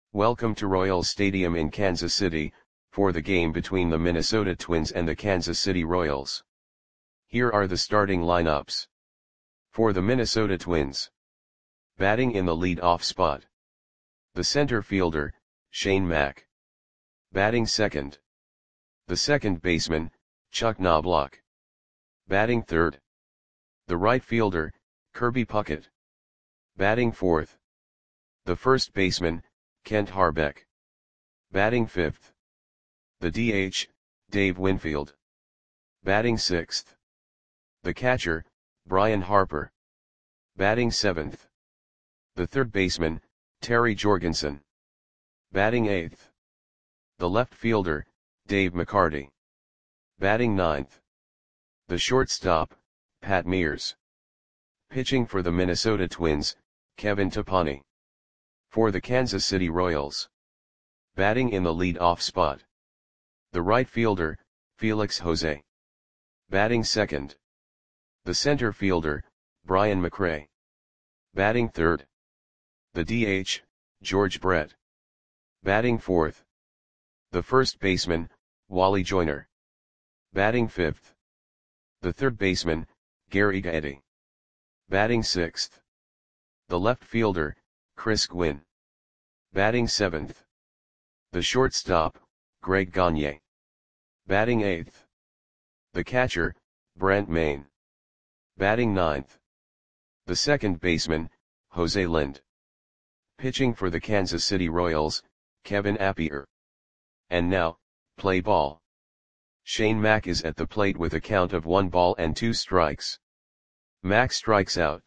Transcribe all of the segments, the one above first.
Welcome to Royals Stadium in Kansas City, for the game between the Minnesota Twins and the Kansas City Royals. Here are the starting lineups. For the Minnesota Twins. Batting in the lead-off spot. The center fielder, Shane Mack. Batting second. The second baseman, Chuck Knobloch. Batting third. The right fielder, Kirby Puckett. Batting fourth. The first baseman, Kent Hrbek. Batting fifth. The DH, Dave Winfield. Batting sixth. The catcher, Brian Harper. Batting seventh. The third baseman, Terry Jorgensen. Batting eighth. The left fielder, Dave McCarty. Batting ninth. The shortstop, Pat Mears. Pitching for the Minnesota Twins, Kevin Topani. For the Kansas City Royals. Batting in the lead-off spot. The right fielder, Felix Jose. Batting second. The center fielder, Brian McRae. Batting third. The DH, George Brett. Batting fourth. The first baseman, Wally Joyner. Batting fifth. The third baseman, Gary Gaetti. Batting sixth. The left fielder, Chris Gwynn. Batting seventh. The shortstop, Greg Gagne. Batting eighth. The catcher, Brent Main. Batting ninth. The second baseman, Jose Lind. Pitching for the Kansas City Royals, Kevin Appier. And now, play ball. Shane Mack is at the plate with a count of 1 ball and 2 strikes. Mack strikes out.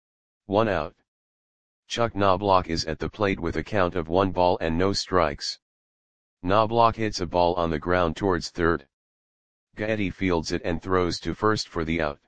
1 out. Chuck Knobloch is at the plate with a count of 1 ball and no strikes. Knobloch hits a ball on the ground towards third. Gaetti fields it and throws to first for the out.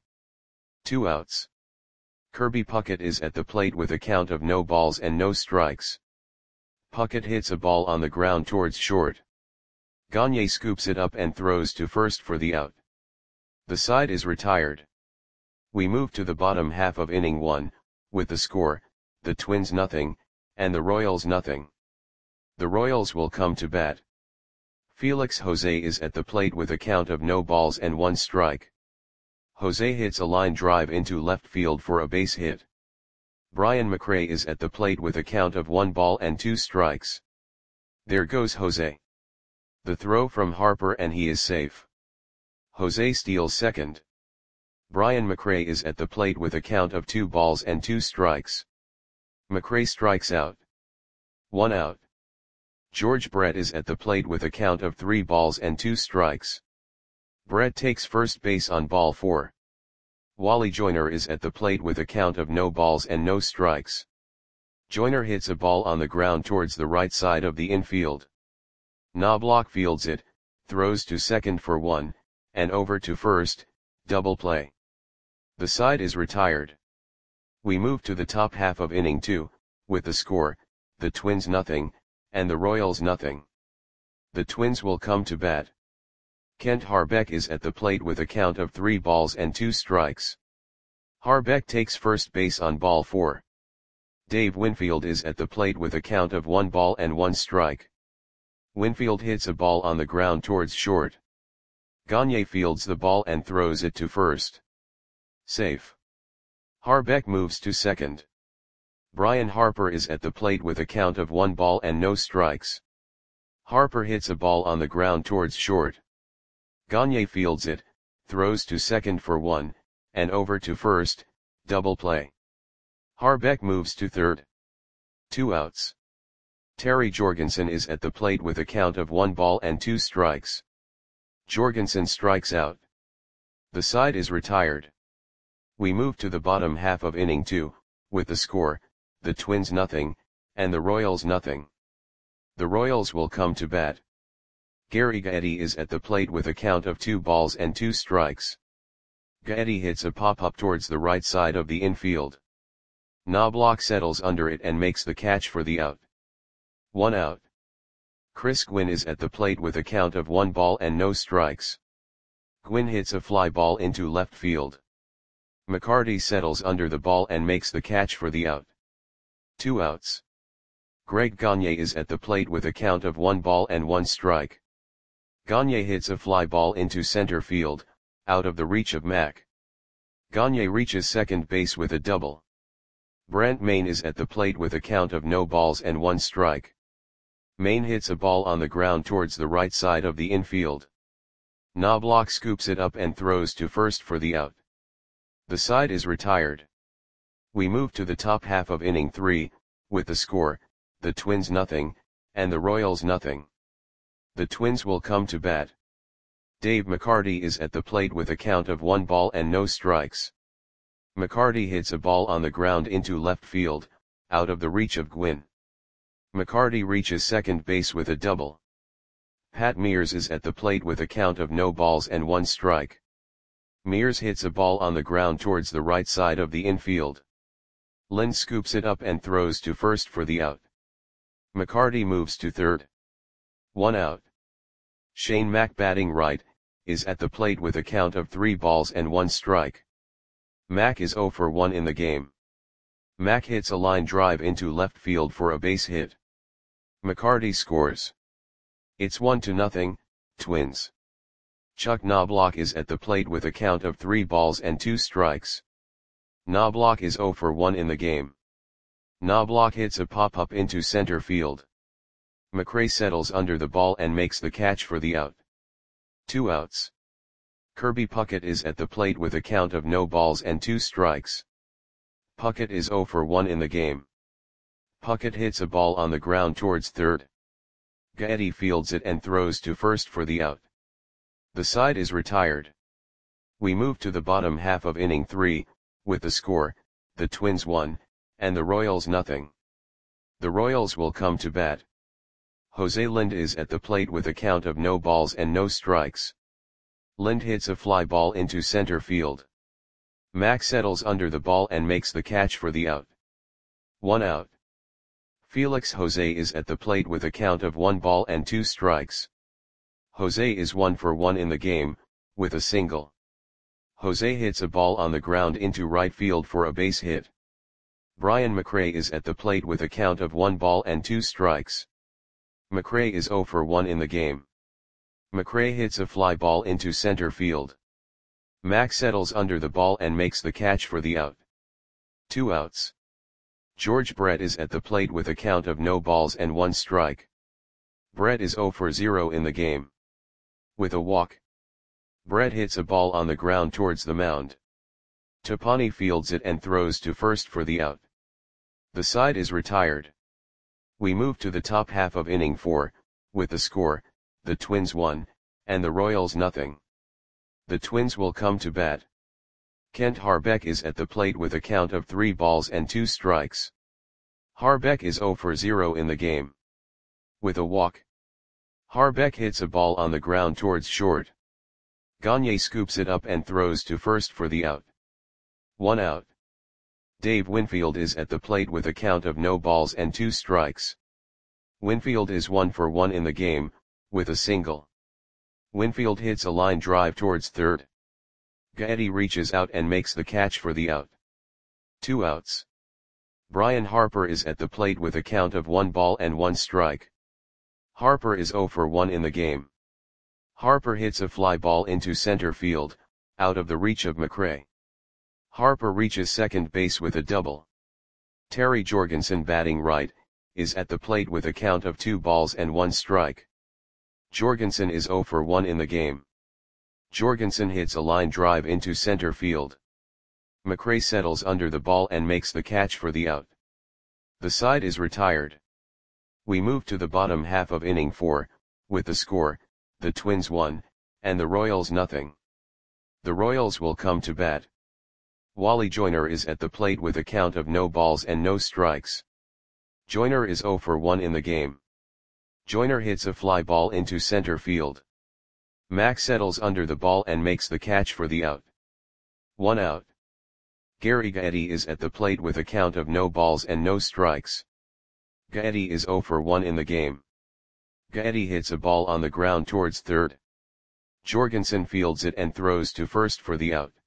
2 outs. Kirby Puckett is at the plate with a count of no balls and no strikes. Puckett hits a ball on the ground towards short. Gagne scoops it up and throws to first for the out. The side is retired. We move to the bottom half of inning 1, with the score, the Twins nothing, and the Royals nothing. The Royals will come to bat. Felix Jose is at the plate with a count of no balls and 1 strike. Jose hits a line drive into left field for a base hit. Brian McRae is at the plate with a count of 1 ball and 2 strikes. There goes Jose. The throw from Harper and he is safe. Jose steals second. Brian McRae is at the plate with a count of 2 balls and 2 strikes. McRae strikes out. 1 out. George Brett is at the plate with a count of 3 balls and 2 strikes. Brett takes first base on ball 4. Wally Joyner is at the plate with a count of no balls and no strikes. Joyner hits a ball on the ground towards the right side of the infield. Knobloch fields it, throws to second for 1, and over to first, double play. The side is retired. We move to the top half of inning 2, with the score, the Twins nothing, and the Royals nothing. The Twins will come to bat. Kent Hrbek is at the plate with a count of 3 balls and 2 strikes. Hrbek takes first base on ball 4. Dave Winfield is at the plate with a count of 1 ball and 1 strike. Winfield hits a ball on the ground towards short. Gagne fields the ball and throws it to first. Safe. Hrbek moves to second. Brian Harper is at the plate with a count of 1 ball and no strikes. Harper hits a ball on the ground towards short. Gagne fields it, throws to second for 1, and over to first, double play. Hrbek moves to third. 2 outs. Terry Jorgensen is at the plate with a count of 1 ball and 2 strikes. Jorgensen strikes out. The side is retired. We move to the bottom half of inning 2, with the score, the Twins nothing, and the Royals nothing. The Royals will come to bat. Gary Gaetti is at the plate with a count of 2 balls and 2 strikes. Gaetti hits a pop-up towards the right side of the infield. Knobloch settles under it and makes the catch for the out. 1 out. Chris Gwynn is at the plate with a count of 1 ball and no strikes. Gwynn hits a fly ball into left field. McCarty settles under the ball and makes the catch for the out. 2 outs. Greg Gagne is at the plate with a count of 1 ball and 1 strike. Gagne hits a fly ball into center field, out of the reach of Mac. Gagne reaches second base with a double. Brent Mayne is at the plate with a count of no balls and 1 strike. Mayne hits a ball on the ground towards the right side of the infield. Knobloch scoops it up and throws to first for the out. The side is retired. We move to the top half of inning 3, with the score, the Twins nothing, and the Royals nothing. The Twins will come to bat. Dave McCarty is at the plate with a count of 1 ball and no strikes. McCarty hits a ball on the ground into left field, out of the reach of Gwynn. McCarty reaches second base with a double. Pat Mears is at the plate with a count of no balls and 1 strike. Mears hits a ball on the ground towards the right side of the infield. Lind scoops it up and throws to first for the out. McCarty moves to third. 1 out. Shane Mack, batting right, is at the plate with a count of 3 balls and 1 strike. Mack is 0 for 1 in the game. Mack hits a line drive into left field for a base hit. McCarty scores. It's 1-0, Twins. Chuck Knobloch is at the plate with a count of 3 balls and 2 strikes. Knobloch is 0 for 1 in the game. Knobloch hits a pop-up into center field. McRae settles under the ball and makes the catch for the out. 2 outs. Kirby Puckett is at the plate with a count of no balls and 2 strikes. Puckett is 0 for 1 in the game. Puckett hits a ball on the ground towards third. Gaetti fields it and throws to first for the out. The side is retired. We move to the bottom half of inning 3, with the score, the Twins 1, and the Royals nothing. The Royals will come to bat. Jose Lind is at the plate with a count of no balls and no strikes. Lind hits a fly ball into center field. Mack settles under the ball and makes the catch for the out. 1 out. Felix Jose is at the plate with a count of 1 ball and 2 strikes. Jose is 1 for 1 in the game, with a single. Jose hits a ball on the ground into right field for a base hit. Brian McRae is at the plate with a count of 1 ball and 2 strikes. McRae is 0 for 1 in the game. McRae hits a fly ball into center field. Mack settles under the ball and makes the catch for the out. 2 outs. George Brett is at the plate with a count of no balls and 1 strike. Brett is 0 for 0 in the game. With a walk. Brett hits a ball on the ground towards the mound. Topani fields it and throws to first for the out. The side is retired. We move to the top half of inning 4, with the score, the Twins 1, and the Royals nothing. The Twins will come to bat. Kent Harbeck is at the plate with a count of 3 balls and 2 strikes. Harbeck is 0 for 0 in the game. With a walk. Harbeck hits a ball on the ground towards short. Gagne scoops it up and throws to first for the out. 1 out. Dave Winfield is at the plate with a count of no balls and 2 strikes. Winfield is 1 for 1 in the game, with a single. Winfield hits a line drive towards third. Gaetti reaches out and makes the catch for the out. 2 outs. Brian Harper is at the plate with a count of 1 ball and 1 strike. Harper is 0 for 1 in the game. Harper hits a fly ball into center field, out of the reach of McRae. Harper reaches second base with a double. Terry Jorgensen, batting right, is at the plate with a count of 2 balls and 1 strike. Jorgensen is 0 for 1 in the game. Jorgensen hits a line drive into center field. McRae settles under the ball and makes the catch for the out. The side is retired. We move to the bottom half of inning 4, with the score, the Twins 1, and the Royals nothing. The Royals will come to bat. Wally Joyner is at the plate with a count of no balls and no strikes. Joyner is 0 for 1 in the game. Joyner hits a fly ball into center field. Mack settles under the ball and makes the catch for the out. 1 out. Gary Gaetti is at the plate with a count of no balls and no strikes. Gaetti is 0 for 1 in the game. Gaetti hits a ball on the ground towards third. Jorgensen fields it and throws to first for the out.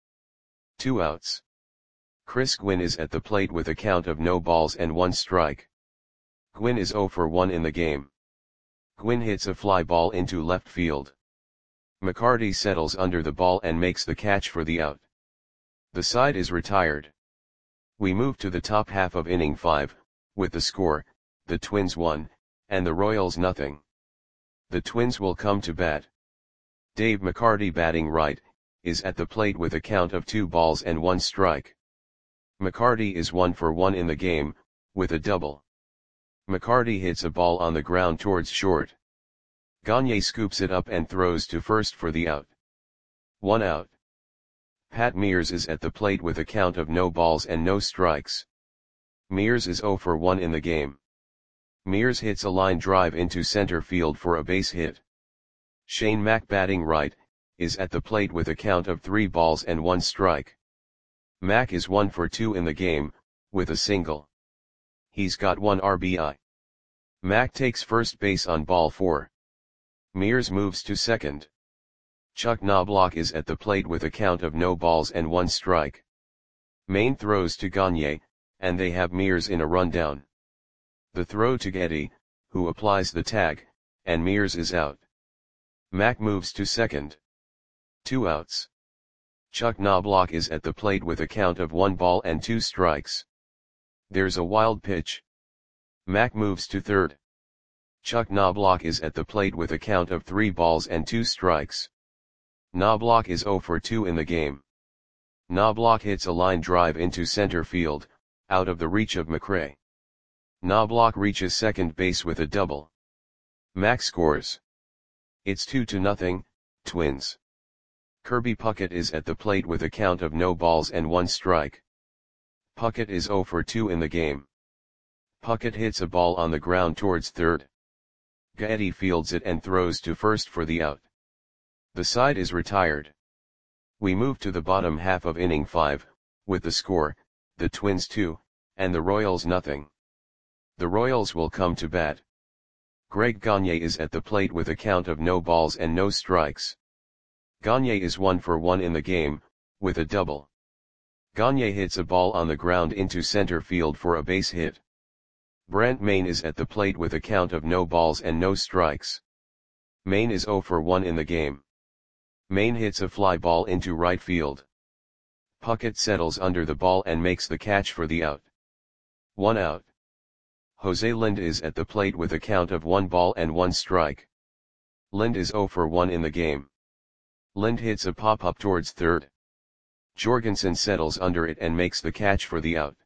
2 outs. Chris Gwynn is at the plate with a count of no balls and 1 strike. Gwynn is 0 for 1 in the game. Gwynn hits a fly ball into left field. McCarty settles under the ball and makes the catch for the out. The side is retired. We move to the top half of inning 5, with the score, the Twins 1, and the Royals nothing. The Twins will come to bat. Dave McCarty, batting right, is at the plate with a count of 2 balls and 1 strike. McCarty is 1 for 1 in the game, with a double. McCarty hits a ball on the ground towards short. Gagne scoops it up and throws to first for the out. 1 out. Pat Mears is at the plate with a count of no balls and no strikes. Mears is 0 for 1 in the game. Mears hits a line drive into center field for a base hit. Shane Mack, batting right, is at the plate with a count of 3 balls and 1 strike. Mack is 1 for 2 in the game, with a single. He's got 1 RBI. Mack takes first base on ball 4. Mears moves to second. Chuck Knobloch is at the plate with a count of no balls and 1 strike. Maine throws to Gagne, and they have Mears in a rundown. The throw to Getty, who applies the tag, and Mears is out. Mack moves to second. 2 outs. Chuck Knobloch is at the plate with a count of 1 ball and 2 strikes. There's a wild pitch. Mack moves to third. Chuck Knobloch is at the plate with a count of 3 balls and 2 strikes. Knobloch is 0 for 2 in the game. Knobloch hits a line drive into center field, out of the reach of McRae. Knobloch reaches second base with a double. Mack scores. It's 2-0, Twins. Kirby Puckett is at the plate with a count of no balls and 1 strike. Puckett is 0 for 2 in the game. Puckett hits a ball on the ground towards third. Getty fields it and throws to first for the out. The side is retired. We move to the bottom half of inning 5, with the score, the Twins 2, and the Royals nothing. The Royals will come to bat. Greg Gagne is at the plate with a count of no balls and no strikes. Gagne is 1 for 1 in the game, with a double. Gagne hits a ball on the ground into center field for a base hit. Brent Maine is at the plate with a count of no balls and no strikes. Maine is 0 for 1 in the game. Maine hits a fly ball into right field. Puckett settles under the ball and makes the catch for the out. 1 out. Jose Lind is at the plate with a count of 1 ball and 1 strike. Lind is 0 for 1 in the game. Lind hits a pop-up towards third. Jorgensen settles under it and makes the catch for the out.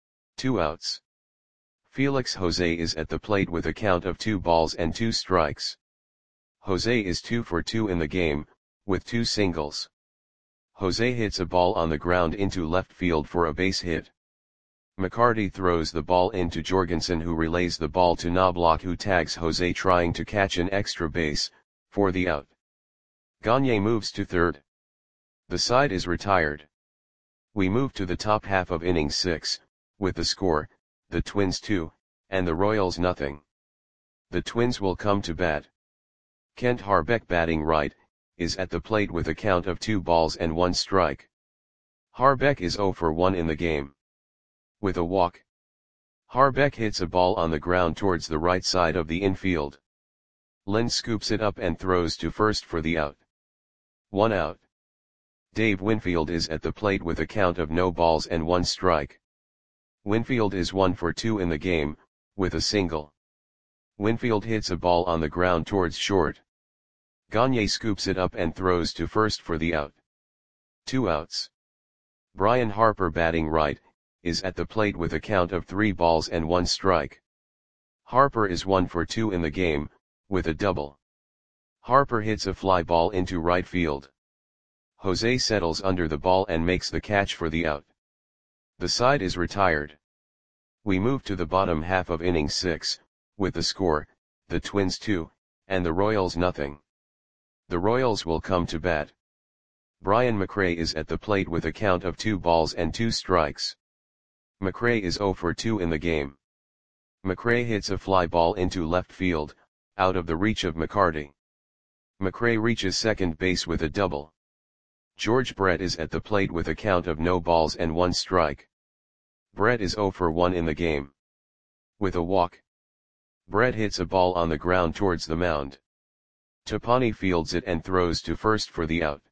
2 outs. Felix Jose is at the plate with a count of 2 balls and 2 strikes. Jose is 2 for 2 in the game, with 2 singles. Jose hits a ball on the ground into left field for a base hit. McCarty throws the ball into Jorgensen, who relays the ball to Knobloch, who tags Jose trying to catch an extra base, for the out. Gagne moves to third. The side is retired. We move to the top half of inning 6, with the score, the Twins 2, and the Royals nothing. The Twins will come to bat. Kent Harbeck, batting right, is at the plate with a count of 2 balls and 1 strike. Harbeck is 0 for 1 in the game. With a walk. Harbeck hits a ball on the ground towards the right side of the infield. Lind scoops it up and throws to first for the out. 1 out. Dave Winfield is at the plate with a count of no balls and 1 strike. Winfield is 1 for 2 in the game, with a single. Winfield hits a ball on the ground towards short. Gagne scoops it up and throws to first for the out. 2 outs. Brian Harper, batting right, is at the plate with a count of 3 balls and 1 strike. Harper is 1 for 2 in the game, with a double. Harper hits a fly ball into right field. Jose settles under the ball and makes the catch for the out. The side is retired. We move to the bottom half of inning 6, with the score, the Twins 2, and the Royals nothing. The Royals will come to bat. Brian McRae is at the plate with a count of 2 balls and 2 strikes. McRae is 0 for 2 in the game. McRae hits a fly ball into left field, out of the reach of McCarty. McRae reaches second base with a double. George Brett is at the plate with a count of no balls and 1 strike. Brett is 0 for 1 in the game. With a walk. Brett hits a ball on the ground towards the mound. Tapani fields it and throws to first for the out.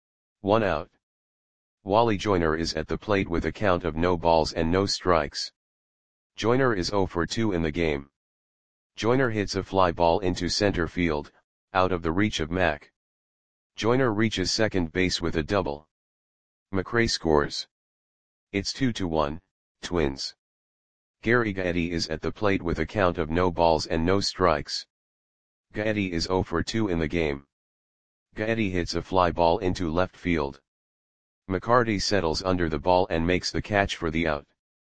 1 out. Wally Joyner is at the plate with a count of no balls and no strikes. Joyner is 0 for 2 in the game. Joyner hits a fly ball into center field, out of the reach of Mack. Joyner reaches second base with a double. McRae scores. It's 2-1, Twins. Gary Gaetti is at the plate with a count of no balls and no strikes. Gaetti is 0 for 2 in the game. Gaetti hits a fly ball into left field. McCarty settles under the ball and makes the catch for the out.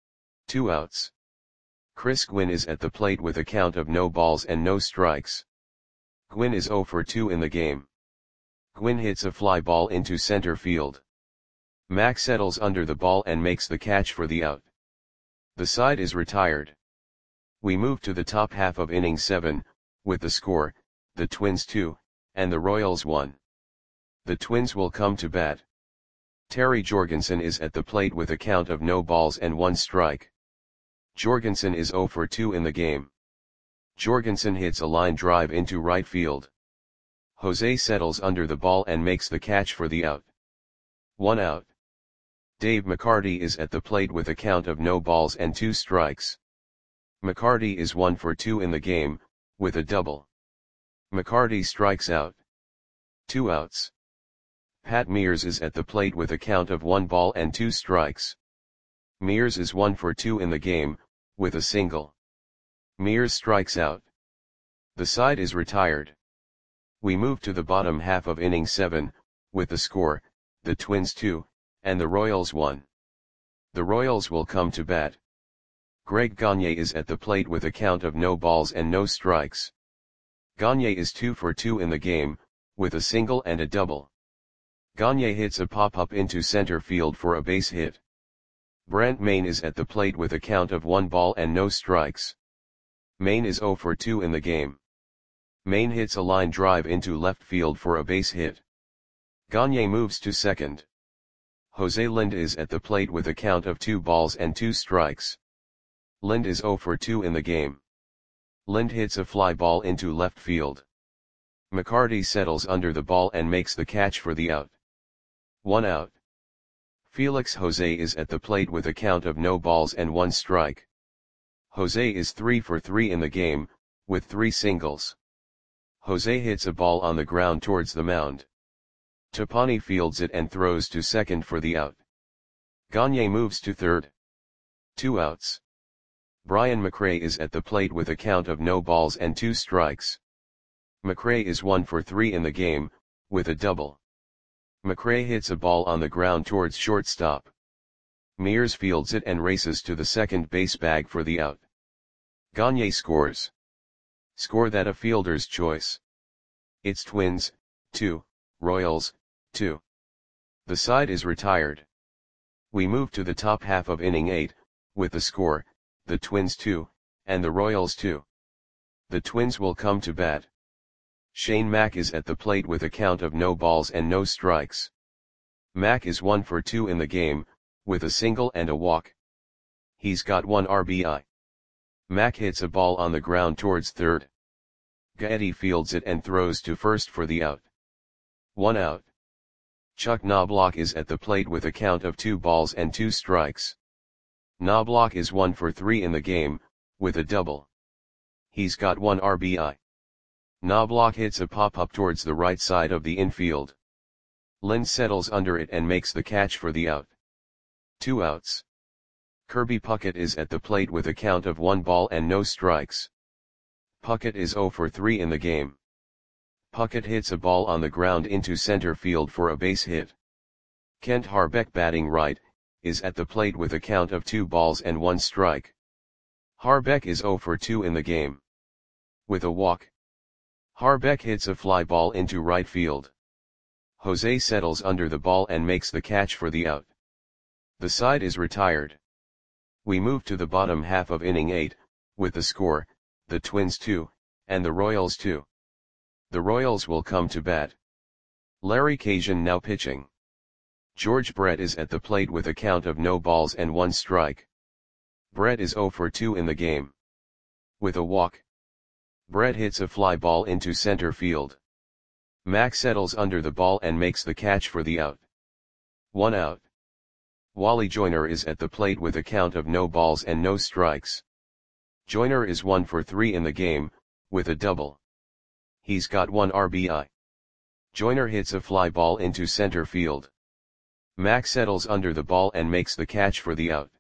2 outs. Chris Gwynn is at the plate with a count of no balls and no strikes. Gwynn is 0 for 2 in the game. Gwynn hits a fly ball into center field. Mack settles under the ball and makes the catch for the out. The side is retired. We move to the top half of inning 7, with the score, the Twins 2, and the Royals 1. The Twins will come to bat. Terry Jorgensen is at the plate with a count of no balls and 1 strike. Jorgensen is 0 for 2 in the game. Jorgensen hits a line drive into right field. Jose settles under the ball and makes the catch for the out. 1 out. Dave McCarty is at the plate with a count of no balls and 2 strikes. McCarty is 1 for 2 in the game, with a double. McCarty strikes out. 2 outs. Pat Mears is at the plate with a count of 1 ball and 2 strikes. Mears is 1 for 2 in the game, with a single. Mears strikes out. The side is retired. We move to the bottom half of inning 7, with the score, the Twins 2, and the Royals 1. The Royals will come to bat. Greg Gagne is at the plate with a count of no balls and no strikes. Gagne is 2 for 2 in the game, with a single and a double. Gagne hits a pop-up into center field for a base hit. Brent Mayne is at the plate with a count of 1 ball and no strikes. Mayne is 0 for 2 in the game. Mayne hits a line drive into left field for a base hit. Gagne moves to second. Jose Lind is at the plate with a count of 2 balls and 2 strikes. Lind is 0 for 2 in the game. Lind hits a fly ball into left field. McCarty settles under the ball and makes the catch for the out. 1 out. Felix Jose is at the plate with a count of no balls and 1 strike. Jose is 3 for 3 in the game, with 3 singles. Jose hits a ball on the ground towards the mound. Tapani fields it and throws to second for the out. Gagne moves to third. 2 outs. Brian McRae is at the plate with a count of no balls and 2 strikes. McRae is 1 for 3 in the game, with a double. McRae hits a ball on the ground towards shortstop. Mears fields it and races to the second base bag for the out. Gagne scores. Score that a fielder's choice. It's Twins, 2, Royals, 2. The side is retired. We move to the top half of inning 8, with the score, the Twins 2, and the Royals 2. The Twins will come to bat. Shane Mack is at the plate with a count of no balls and no strikes. Mack is 1 for 2 in the game, with a single and a walk. He's got 1 RBI. Mack hits a ball on the ground towards third. Gaetti fields it and throws to first for the out. 1 out. Chuck Knobloch is at the plate with a count of 2 balls and 2 strikes. Knobloch is 1 for 3 in the game, with a double. He's got 1 RBI. Knobloch hits a pop-up towards the right side of the infield. Lind settles under it and makes the catch for the out. 2 outs. Kirby Puckett is at the plate with a count of 1 ball and no strikes. Puckett is 0 for 3 in the game. Puckett hits a ball on the ground into center field for a base hit. Kent Harbeck, batting right, is at the plate with a count of 2 balls and 1 strike. Harbeck is 0 for 2 in the game. With a walk. Harbeck hits a fly ball into right field. Jose settles under the ball and makes the catch for the out. The side is retired. We move to the bottom half of inning 8, with the score, the Twins 2, and the Royals 2. The Royals will come to bat. Larry Cajun now pitching. George Brett is at the plate with a count of no balls and 1 strike. Brett is 0 for 2 in the game. With a walk. Brett hits a fly ball into center field. Mac settles under the ball and makes the catch for the out. 1 out. Wally Joyner is at the plate with a count of no balls and no strikes. Joyner is 1 for 3 in the game, with a double. He's got 1 RBI. Joyner hits a fly ball into center field. Mac settles under the ball and makes the catch for the out.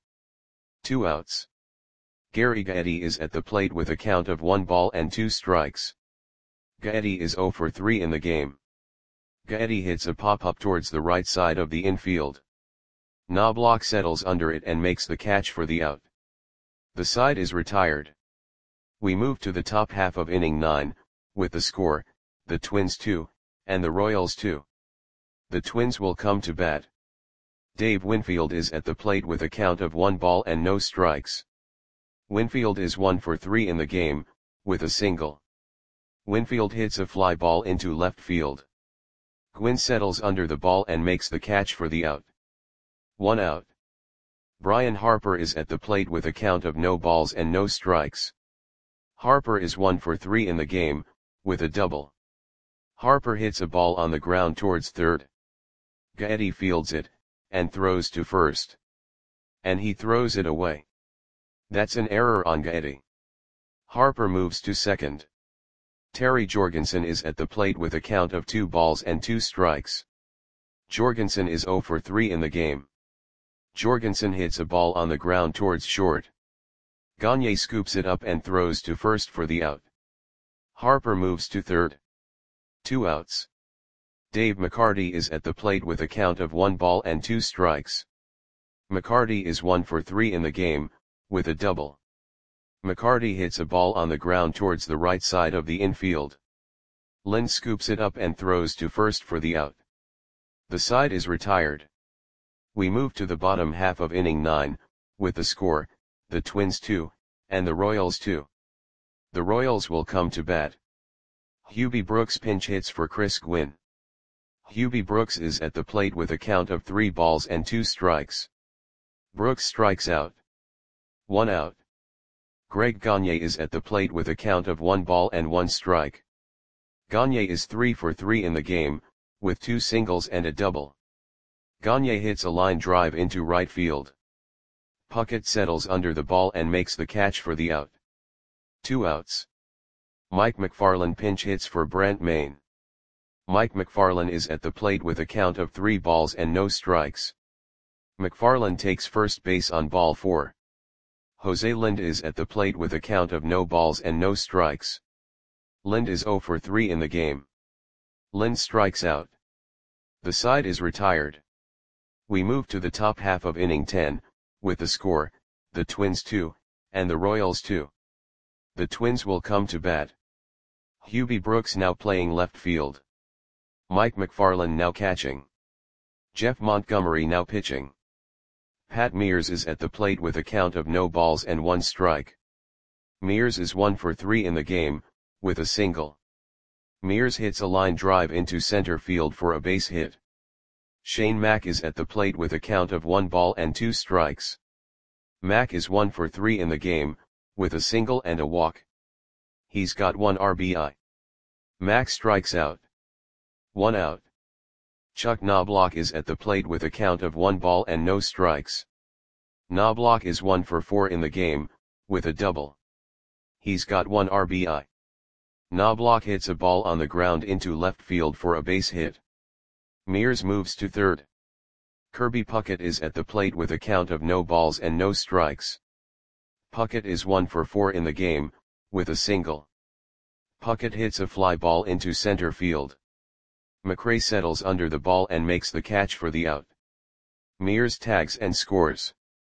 2 outs. Gary Gaetti is at the plate with a count of 1 ball and 2 strikes. Gaetti is 0 for 3 in the game. Gaetti hits a pop-up towards the right side of the infield. Knobloch settles under it and makes the catch for the out. The side is retired. We move to the top half of inning 9, with the score, the Twins 2, and the Royals 2. The Twins will come to bat. Dave Winfield is at the plate with a count of 1 ball and no strikes. Winfield is 1 for 3 in the game, with a single. Winfield hits a fly ball into left field. Gwynn settles under the ball and makes the catch for the out. 1 out. Brian Harper is at the plate with a count of no balls and no strikes. Harper is 1 for 3 in the game, with a double. Harper hits a ball on the ground towards third. Gaetti fields it, and throws to first. And he throws it away. That's an error on Gaetti. Harper moves to second. Terry Jorgensen is at the plate with a count of 2 balls and 2 strikes. Jorgensen is 0 for 3 in the game. Jorgensen hits a ball on the ground towards short. Gagne scoops it up and throws to first for the out. Harper moves to third. 2 outs. Dave McCarty is at the plate with a count of 1 ball and 2 strikes. McCarty is 1 for 3 in the game, with a double. McCarty hits a ball on the ground towards the right side of the infield. Lynn scoops it up and throws to first for the out. The side is retired. We move to the bottom half of inning 9, with the score, the Twins 2, and the Royals 2. The Royals will come to bat. Hubie Brooks pinch hits for Chris Gwynn. Hubie Brooks is at the plate with a count of 3 balls and 2 strikes. Brooks strikes out. 1 out. Greg Gagne is at the plate with a count of 1 ball and 1 strike. Gagne is 3 for 3 in the game, with 2 singles and a double. Gagne hits a line drive into right field. Puckett settles under the ball and makes the catch for the out. 2 outs. Mike McFarland pinch hits for Brent Maine. Mike McFarland is at the plate with a count of 3 balls and no strikes. McFarland takes first base on ball 4. Jose Lind is at the plate with a count of no balls and no strikes. Lind is 0 for 3 in the game. Lind strikes out. The side is retired. We move to the top half of inning 10, with the score, the Twins 2, and the Royals 2. The Twins will come to bat. Hubie Brooks now playing left field. Mike McFarland now catching. Jeff Montgomery now pitching. Pat Mears is at the plate with a count of no balls and 1 strike. Mears is 1 for 3 in the game, with a single. Mears hits a line drive into center field for a base hit. Shane Mack is at the plate with a count of 1 ball and 2 strikes. Mack is 1 for 3 in the game, with a single and a walk. He's got 1 RBI. Mack strikes out. 1 out. Chuck Knobloch is at the plate with a count of 1 ball and no strikes. Knobloch is 1 for 4 in the game, with a double. He's got 1 RBI. Knobloch hits a ball on the ground into left field for a base hit. Mears moves to third. Kirby Puckett is at the plate with a count of no balls and no strikes. Puckett is 1 for 4 in the game, with a single. Puckett hits a fly ball into center field. McRae settles under the ball and makes the catch for the out. Mears tags and scores.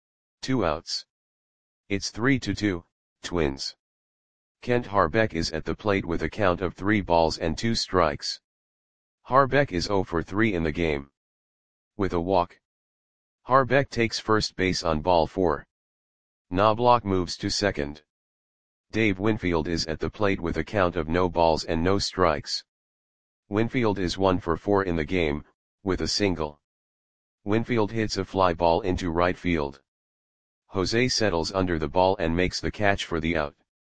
2 outs. It's 3-2, Twins. Kent Harbeck is at the plate with a count of 3 balls and 2 strikes. Harbeck is 0 for 3 in the game. With a walk. Harbeck takes first base on ball 4. Knobloch moves to second. Dave Winfield is at the plate with a count of no balls and no strikes. Winfield is 1 for 4 in the game, with a single. Winfield hits a fly ball into right field. Jose settles under the ball and makes the catch for the out.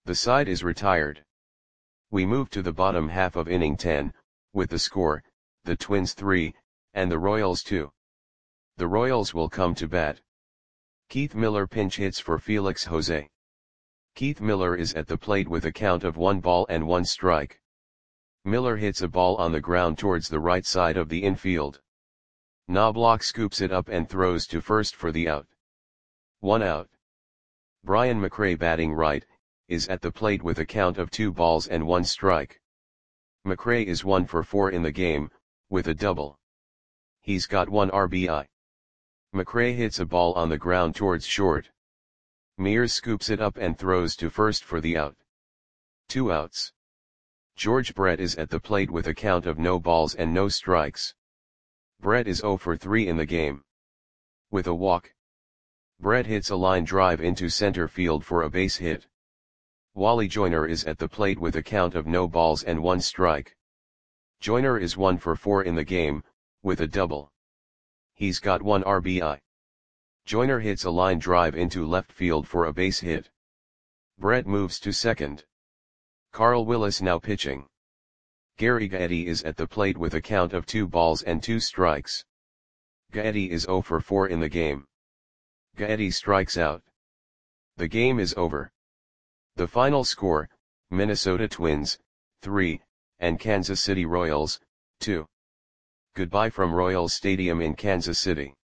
The side is retired. We move to the bottom half of inning 10, with the score, the Twins 3, and the Royals 2. The Royals will come to bat. Keith Miller pinch hits for Felix Jose. Keith Miller is at the plate with a count of 1 ball and 1 strike. Miller hits a ball on the ground towards the right side of the infield. Knobloch scoops it up and throws to first for the out. 1 out. Brian McRae, batting right, is at the plate with a count of 2 balls and 1 strike. McRae is 1 for 4 in the game, with a double. He's got 1 RBI. McRae hits a ball on the ground towards short. Mears scoops it up and throws to first for the out. 2 outs. George Brett is at the plate with a count of no balls and no strikes. Brett is 0 for 3 in the game. With a walk. Brett hits a line drive into center field for a base hit. Wally Joyner is at the plate with a count of no balls and 1 strike. Joyner is 1 for 4 in the game, with a double. He's got 1 RBI. Joyner hits a line drive into left field for a base hit. Brett moves to second. Carl Willis now pitching. Gary Gaetti is at the plate with a count of 2 balls and 2 strikes. Gaetti is 0 for 4 in the game. Gaetti strikes out. The game is over. The final score, Minnesota Twins, 3, and Kansas City Royals, 2. Goodbye from Royals Stadium in Kansas City.